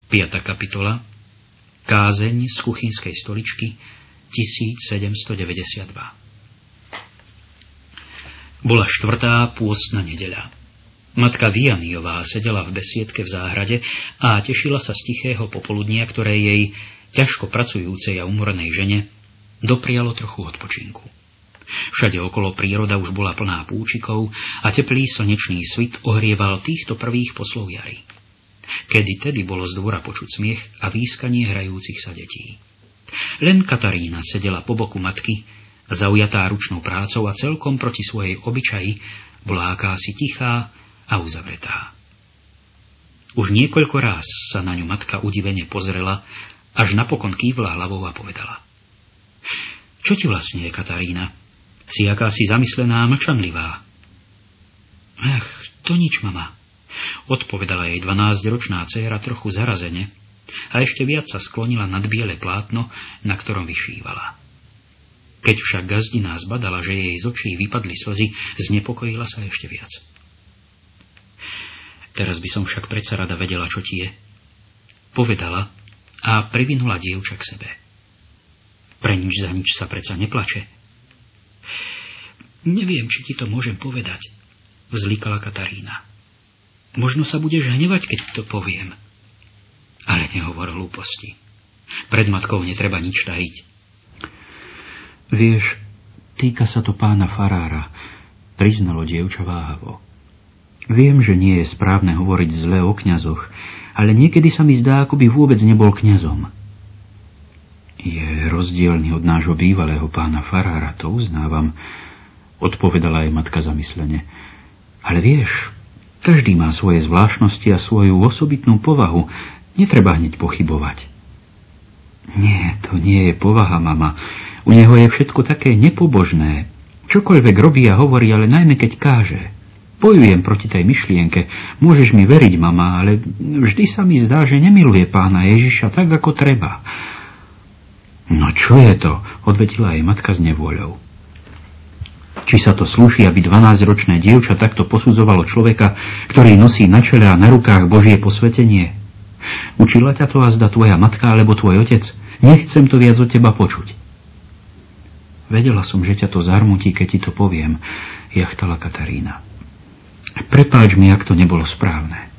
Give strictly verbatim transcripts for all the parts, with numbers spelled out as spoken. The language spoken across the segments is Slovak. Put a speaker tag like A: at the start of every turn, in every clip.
A: piata kapitola. Kázeň z kuchynskej stoličky tisícsedemstodeväťdesiatdva. Bola štvrtá pôstna nedeľa. Matka Vianneyová sedela v besiedke v záhrade a tešila sa z tichého popoludnia, ktoré jej, ťažko pracujúcej a umorenej žene, doprialo trochu odpočinku. Všade okolo príroda už bola plná púčikov a teplý slnečný svit ohrieval týchto prvých poslov jary. Kedy tedy bolo z dvora počuť smiech a výskanie hrajúcich sa detí. Len Katarína sedela po boku matky, zaujatá ručnou prácou a celkom proti svojej obyčaji bola akási tichá a uzavretá. Už niekoľko ráz sa na ňu matka udivene pozrela, až napokon kývla hlavou a povedala: Čo ti vlastne je, Katarína? Si akási zamyslená a mlčanlivá. Ach, to nič, mama, odpovedala jej dvanásťročná dcéra trochu zarazene a ešte viac sa sklonila nad biele plátno, na ktorom vyšívala. Keď však gazdina zbadala, že jej z očí vypadli slzy, znepokojila sa ešte viac. Teraz by som však predsa rada vedela, čo ti je, povedala a privinula dievča k sebe. Pre nič za nič sa predsa neplače. Neviem, či ti to môžem povedať, vzlikala Katarína. Možno sa budeš hnevať, keď to poviem. Ale nehovor hlúposti. Pred matkou netreba nič tajiť.
B: Vieš, týka sa to pána farára, priznalo dievča váhavo. Viem, že nie je správne hovoriť zle o kňazoch, ale niekedy sa mi zdá, ako by vôbec nebol kňazom. Je rozdielny od nášho bývalého pána farára, to uznávam, odpovedala jej matka zamyslene. Ale vieš, každý má svoje zvláštnosti a svoju osobitnú povahu, netreba hneď pochybovať. Nie, to nie je povaha, mama. U neho je všetko také nepobožné. Čokoľvek robí a hovorí, ale najmä keď káže. Bojujem proti tej myšlienke. Môžeš mi veriť, mama, ale vždy sa mi zdá, že nemiluje pána Ježiša tak, ako treba. No čo je to? Odvetila jej matka s nevôľou. Či sa to slúši, aby dvanásťročné dievča takto posudzovalo človeka, ktorý nosí na čele a na rukách Božie posvetenie? Učila ťa to azda tvoja matka alebo tvoj otec? Nechcem to viac od teba počuť. Vedela som, že ťa to zarmutí, keď ti to poviem, jachtala Katarína. Prepáč mi, ak to nebolo správne.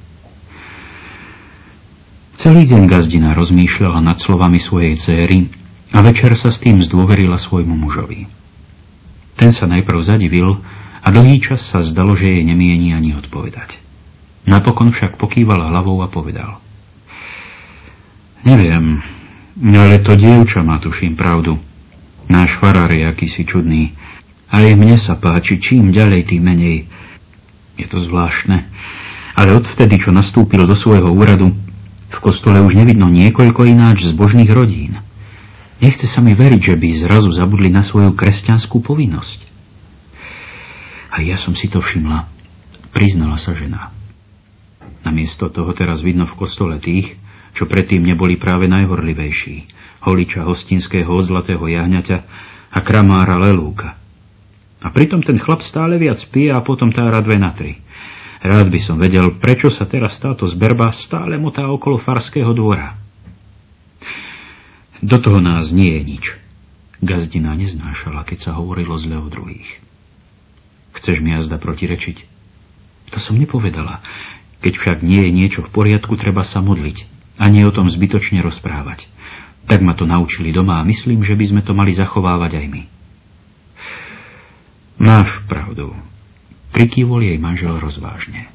B: Celý deň gazdina rozmýšľala nad slovami svojej dcéry a večer sa s tým zdôverila svojmu mužovi. Ten sa najprv zadivil a dlhý čas sa zdalo, že jej nemieni ani odpovedať. Napokon však pokýval hlavou a povedal: Neviem, ale to dievča má, tuším, pravdu. Náš farár je akýsi čudný. Aj mne sa páči, čím ďalej, tým menej. Je to zvláštne, ale odvtedy, čo nastúpil do svojho úradu, v kostole už nevidno niekoľko ináč zbožných rodín. Nechce sa mi veriť, že by zrazu zabudli na svoju kresťanskú povinnosť. A ja som si to všimla, priznala sa žena. Namiesto toho teraz vidno v kostole tých, čo predtým neboli práve najhorlivejší, holiča hostinského od zlatého jahňaťa a kramára Lelúka. A pritom ten chlap stále viac pije a potom tára dve na tri. Rád by som vedel, prečo sa teraz táto zberba stále motá okolo farského dvora. Do toho nás nie je nič. Gazdina neznášala, keď sa hovorilo zle o druhých. Chceš mi jazda protirečiť? To som nepovedala. Keď však nie je niečo v poriadku, treba sa modliť a nie o tom zbytočne rozprávať. Tak ma to naučili doma a myslím, že by sme to mali zachovávať aj my. Máš pravdu, prikývol jej manžel rozvážne.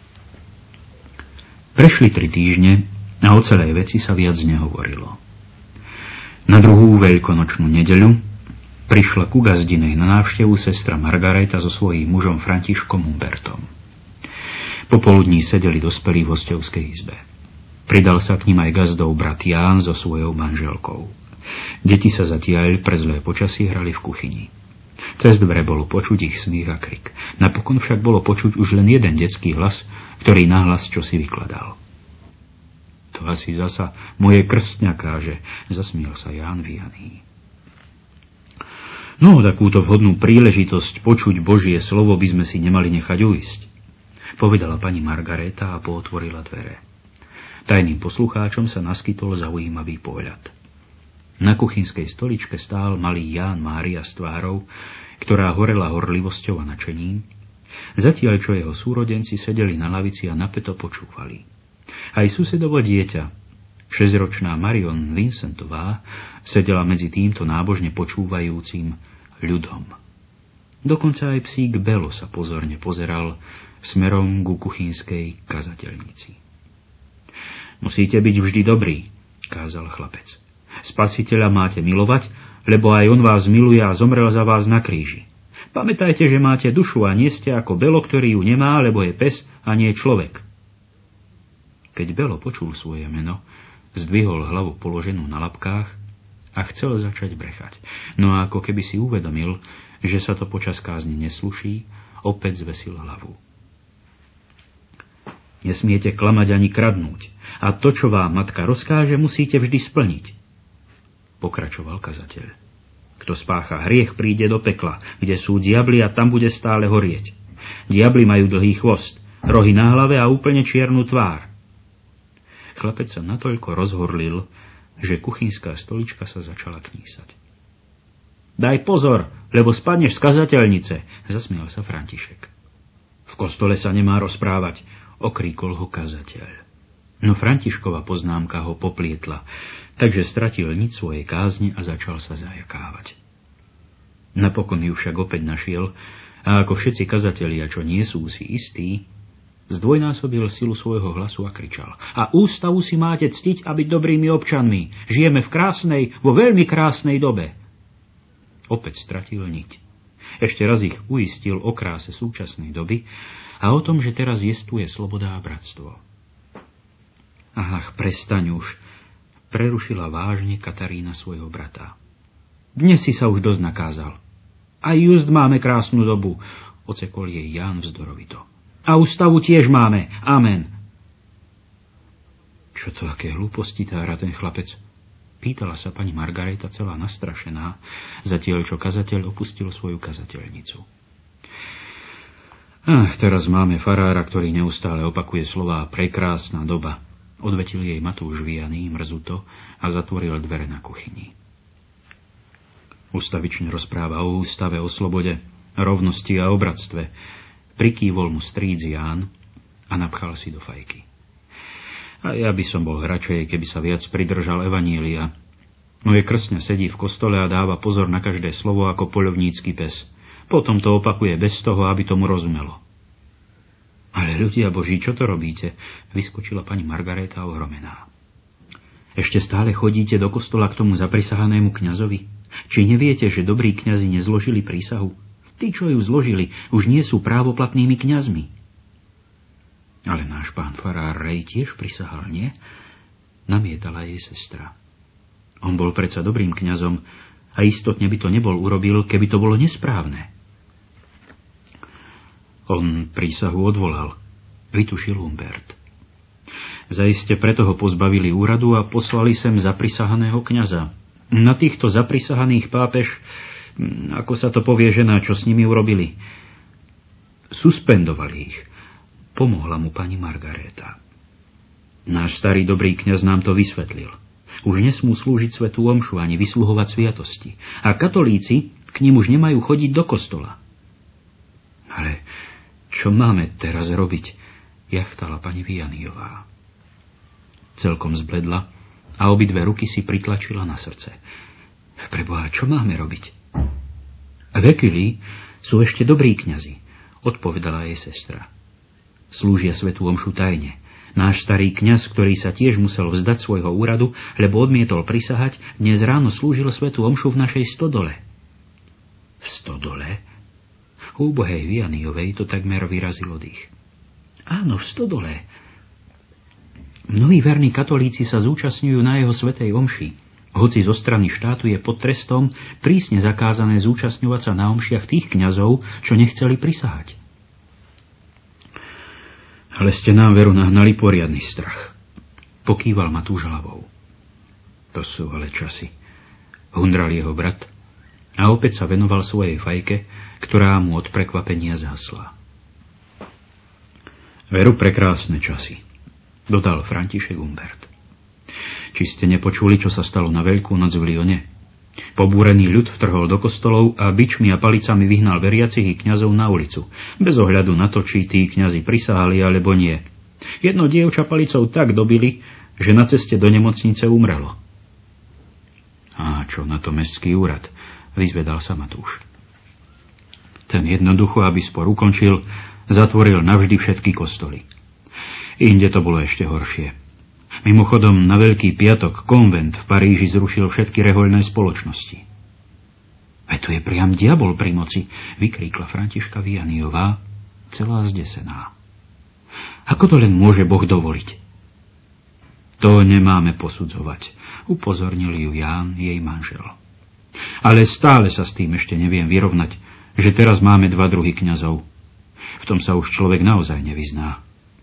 B: Prešli tri týždne a o celej veci sa viac nehovorilo. Na druhú veľkonočnú nedeľu prišla ku gazdinej na návštevu sestra Margareta so svojím mužom Františkom Humbertom. Popoludní sedeli dospelí v hosťovskej izbe. Pridal sa k nim aj gazdov brat Ján so svojou manželkou. Deti sa zatiaľ pre zlé počasie hrali v kuchyni. Cez dvere bolo počuť ich smích a krik. Napokon však bolo počuť už len jeden detský hlas, ktorý nahlas čosi vykladal. To asi zasa moje krstňa káže, zasmiel sa Ján Vianney. No, takúto vhodnú príležitosť počuť Božie slovo by sme si nemali nechať uísť, povedala pani Margareta a pootvorila dvere. Tajným poslucháčom sa naskytol zaujímavý pohľad. Na kuchynskej stoličke stál malý Ján Mária s tvárou, ktorá horela horlivosťou a nadšením, zatiaľ čo jeho súrodenci sedeli na lavici a napäto počúvali. Aj susedovo dieťa, šesťročná Marion Vincentová, sedela medzi týmto nábožne počúvajúcim ľudom. Dokonca aj psík Belo sa pozorne pozeral smerom ku kuchynskej kazateľnici. Musíte byť vždy dobrý, kázal chlapec. Spasiteľa máte milovať, lebo aj on vás miluje a zomrel za vás na kríži. Pamätajte, že máte dušu a nie ste ako Belo, ktorý ju nemá, lebo je pes a nie človek. Keď Belo počul svoje meno, zdvihol hlavu položenú na labkách a chcel začať brechať. No a ako keby si uvedomil, že sa to počas kázni nesluší, opäť zvesil hlavu. Nesmiete klamať ani kradnúť a to, čo vám matka rozkáže, musíte vždy splniť. Pokračoval kazateľ. Kto spácha hriech, príde do pekla, kde sú diabli a tam bude stále horieť. Diabli majú dlhý chvost, rohy na hlave a úplne čiernu tvár. Chlapec sa natoľko rozhorlil, že kuchynská stolička sa začala knísať. Daj pozor, lebo spadneš z kazateľnice, zasmial sa František. V kostole sa nemá rozprávať, okríkol ho kazateľ. No Františkova poznámka ho poplietla, takže stratil niť svojej kázne a začal sa zajakávať. Napokon ju však opäť našiel a ako všetci kazatelia, čo nie sú si istí, zdvojnásobil silu svojho hlasu a kričal. A ústavu si máte ctiť a byť dobrými občanmi. Žijeme v krásnej, vo veľmi krásnej dobe. Opäť stratil niť. Ešte raz ich uistil o kráse súčasnej doby a o tom, že teraz jestuje sloboda a bratstvo. Ach, prestaň už, prerušila vážne Katarína svojho brata. Dnes si sa už dosť nakázal. Aj just máme krásnu dobu, ocekol jej Ján vzdorovito. A ústavu tiež máme, amen. Čo to, aké hlúposti tára ten chlapec? Pýtala sa pani Margareta celá nastrašená, zatiaľ čo kazateľ opustil svoju kazateľnicu. Ach, teraz máme farára, ktorý neustále opakuje slová prekrásna doba. Odvetil jej Matúš Vianý mrzuto a zatvoril dvere na kuchyni. Ustavične rozpráva o ústave, o slobode, rovnosti a o bratstve. Prikývol mu stríc Ján a napchal si do fajky. A ja by som bol radšej, keby sa viac pridržal evanília. Moje krstňa sedí v kostole a dáva pozor na každé slovo ako poľovnícky pes. Potom to opakuje bez toho, aby tomu rozumelo. Ale ľudia Boží, čo to robíte? Vyskočila pani Margareta ohromená. Ešte stále chodíte do kostola k tomu zaprisahanému kňazovi? Či neviete, že dobrí kňazi nezložili prísahu? Tí, čo ju zložili, už nie sú právoplatnými kňazmi. Ale náš pán farár Rej tiež prisahal, nie? Namietala jej sestra. On bol predsa dobrým kňazom a istotne by to nebol urobil, keby to bolo nesprávne. On prísahu odvolal, vytušil Humbert. Zaiste preto ho pozbavili úradu a poslali sem zaprisahaného kňaza. Na týchto zaprisahaných pápež, ako sa to povie žena, čo s nimi urobili? Suspendovali ich. Pomohla mu pani Margaréta. Náš starý dobrý kňaz nám to vysvetlil. Už nesmú slúžiť svätú omšu ani vysluhovať sviatosti. A katolíci k nim už nemajú chodiť do kostola. Ale čo máme teraz robiť? Jachtala pani Vianiová. Celkom zbledla a obidve ruky si pritlačila na srdce. Preboha, čo máme robiť? V Ekylii sú ešte dobrí kňazi, odpovedala jej sestra. Slúžia svätú omšu tajne. Náš starý kňaz, ktorý sa tiež musel vzdať svojho úradu, lebo odmietol prisahať, dnes ráno slúžil svätú omšu v našej stodole. V stodole? U ubohej Vianiovej to takmer vyrazilo dých. Áno, v stodole. Mnohí verní katolíci sa zúčastňujú na jeho svätej omši. Hoci zo strany štátu je pod trestom prísne zakázané zúčastňovať sa na omšiach tých kňazov, čo nechceli prisahať. Ale ste nám veru nahnali poriadny strach. Pokýval Matúš hlavou. To sú ale časy. Hundral jeho brat a opäť sa venoval svojej fajke, ktorá mu od prekvapenia zhasla. Veru prekrásne časy. dodal František Humbert. Či ste nepočuli, čo sa stalo na Veľkú noc v Lyone? Pobúrený ľud vtrhol do kostolov a bičmi a palicami vyhnal veriacich i kňazov na ulicu, bez ohľadu na to, či tí kňazi prisahali alebo nie. Jedno dievča palicou tak dobili, že na ceste do nemocnice umrelo. A čo na to mestský úrad? Vyzvedal sa Matúš. Ten jednoducho, aby spor ukončil, zatvoril navždy všetky kostoly. Inde to bolo ešte horšie. Mimochodom, na Veľký piatok konvent v Paríži zrušil všetky rehoľné spoločnosti. Veď tu je priam diabol pri moci, vykríkla Františka Vianneyová, celá zdesená. Ako to len môže Boh dovoliť? To nemáme posudzovať, upozornil ju Ján, jej manžel. Ale stále sa s tým ešte neviem vyrovnať, že teraz máme dva druhy kňazov. V tom sa už človek naozaj nevyzná.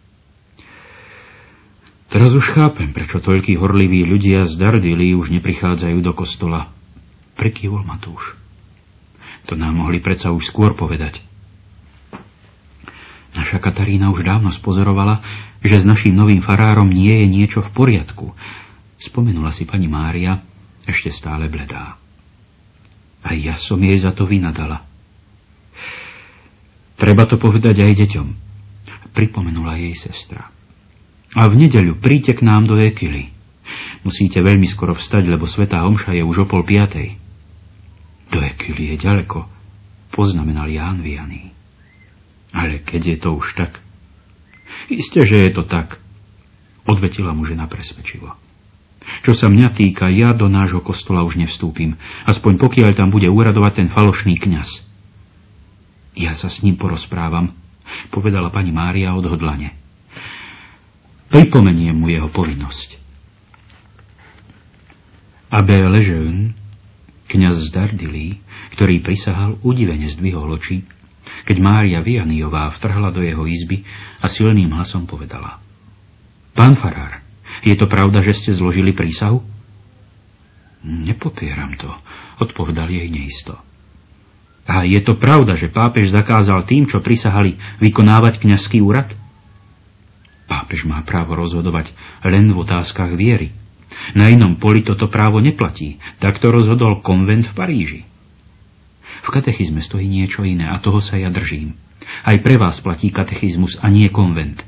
B: Teraz už chápem, prečo toľkí horliví ľudia z Dardily už neprichádzajú do kostola. Prekývol Matúš. To nám mohli predsa už skôr povedať. Naša Katarína už dávno spozorovala, že s naším novým farárom nie je niečo v poriadku. Spomenula si pani Mária, ešte stále bledá. A ja som jej za to vynadala. Treba to povedať aj deťom, pripomenula jej sestra. A v nedeľu príďte k nám do Ekily. Musíte veľmi skoro vstať, lebo svätá omša je už o pol piatej. Do Ekily je ďaleko, poznamenal Ján Vianney. Ale keď je to už tak? Isté, že je to tak, odvetila mu žena presvedčivo. Čo sa mňa týka, ja do nášho kostola už nevstúpim, aspoň pokiaľ tam bude úradovať ten falošný kňaz. Ja sa s ním porozprávam, povedala pani Mária odhodlane. Pripomeniem mu jeho povinnosť. Abbé Lejeune, kňaz z Dardily, ktorý prisahal, udivene zdvihol oči, keď Mária Vianneyová vtrhla do jeho izby a silným hlasom povedala. Pán farár, je to pravda, že ste zložili prísahu? Nepopieram to, odpovedal jej neisto. A je to pravda, že pápež zakázal tým, čo prisahali, vykonávať kňazský úrad? Pápež má právo rozhodovať len v otázkach viery. Na inom poli toto právo neplatí. Takto rozhodol konvent v Paríži. V katechizme stojí niečo iné a toho sa ja držím. Aj pre vás platí katechizmus a nie konvent.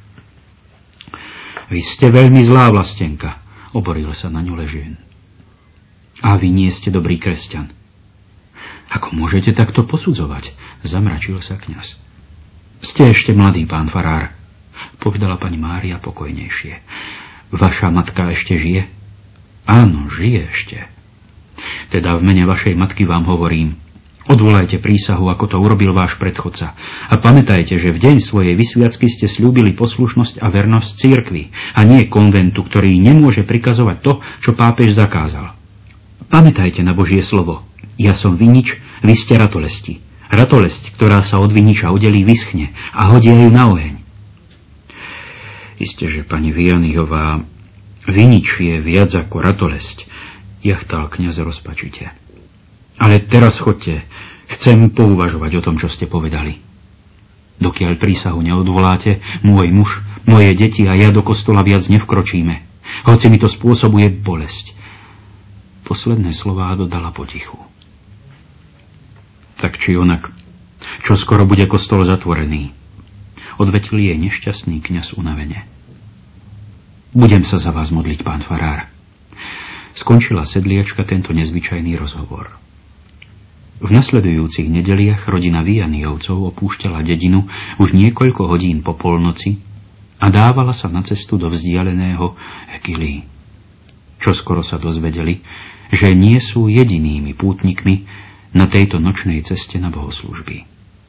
B: Vy ste veľmi zlá vlastenka, oboril sa na ňu Lejeune. A vy nie ste dobrý kresťan. Ako môžete takto posudzovať? Zamračil sa kňaz. Ste ešte mladý, pán farár, povedala pani Mária pokojnejšie. Vaša matka ešte žije? Áno, žije ešte. Teda v mene vašej matky vám hovorím, odvolajte prísahu, ako to urobil váš predchodca. A pamätajte, že v deň svojej vysviacky ste sľúbili poslušnosť a vernosť cirkvi, a nie konventu, ktorý nemôže prikazovať to, čo pápež zakázal. Pamätajte na Božie slovo. Ja som vinič, vy ste ratolesti. Ratolesť, ktorá sa od viniča oddelí, vyschne a hodia ju na oheň. Isté, že pani Vianneyová, vinič je viac ako ratolesť, jachtal kňaz rozpačite. Ale teraz chodte, chcem pouvažovať o tom, čo ste povedali. Dokiaľ prísahu neodvoláte, môj muž, moje deti a ja do kostola viac nevkročíme, hoci mi to spôsobuje bolesť. Posledné slová dodala potichu. Tak či onak, čo skoro bude kostol zatvorený, odvetil jej nešťastný kňaz unavene. Budem sa za vás modliť, pán farár. Skončila sedliačka tento nezvyčajný rozhovor. V nasledujúcich nedeliach rodina Vianneyovcov opúšťala dedinu už niekoľko hodín po polnoci a dávala sa na cestu do vzdialeného Ekily. Čoskoro sa dozvedeli, že nie sú jedinými pútnikmi na tejto nočnej ceste na bohoslúžby.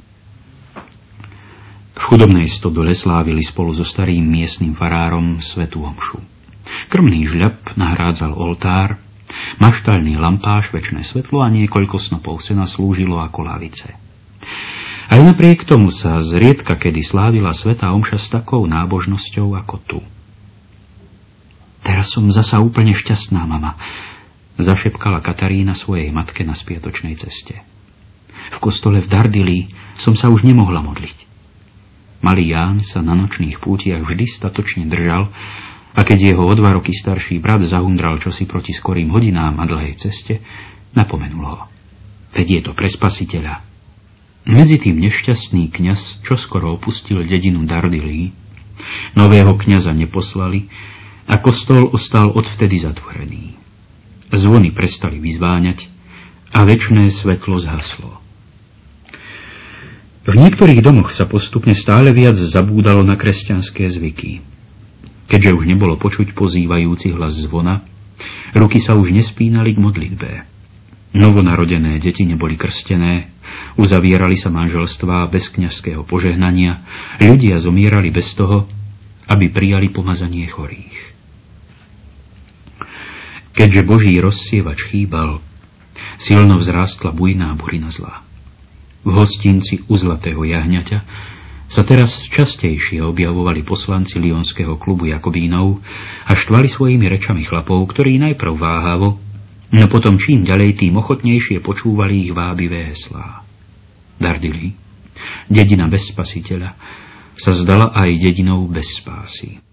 B: V chudobnej stodole slávili spolu so starým miestnym farárom svätú omšu. Krmný žľab nahrádzal oltár, maštaľný lampáš, večné svetlo a niekoľko snopov sena slúžilo ako lavice. Aj napriek tomu sa zriedka kedy slávila svätá omša s takou nábožnosťou ako tu. Teraz som zasa úplne šťastná, mama, zašepkala Katarína svojej matke na spiatočnej ceste. V kostole v Dardily som sa už nemohla modliť. Malý Ján sa na nočných pútiach vždy statočne držal a keď jeho o dva roky starší brat zahundral čosi proti skorým hodinám a dlhej ceste, napomenul ho. Veď je to pre Spasiteľa. Medzi tým nešťastný kňaz čoskoro opustil dedinu Dardilí, nového kňaza neposlali a kostol ostal odvtedy zatvorený. Zvony prestali vyzváňať a večné svetlo zhaslo. V niektorých domoch sa postupne stále viac zabúdalo na kresťanské zvyky. Keďže už nebolo počuť pozývajúci hlas zvona, ruky sa už nespínali k modlitbe. Novonarodené deti neboli krstené, uzavierali sa manželstvá bez kňazského požehnania, ľudia zomierali bez toho, aby prijali pomazanie chorých. Keďže Boží rozsievač chýbal, silno vzrástla bujná burina zla. V hostinci u Zlatého jahňaťa sa teraz častejšie objavovali poslanci Lyonského klubu Jakobínov a štvali svojimi rečami chlapov, ktorí najprv váhavo, no potom čím ďalej, tým ochotnejšie počúvali ich vábivé heslá. Dardilly, dedina bez spasiteľa, sa zdala aj dedinou bez spásy.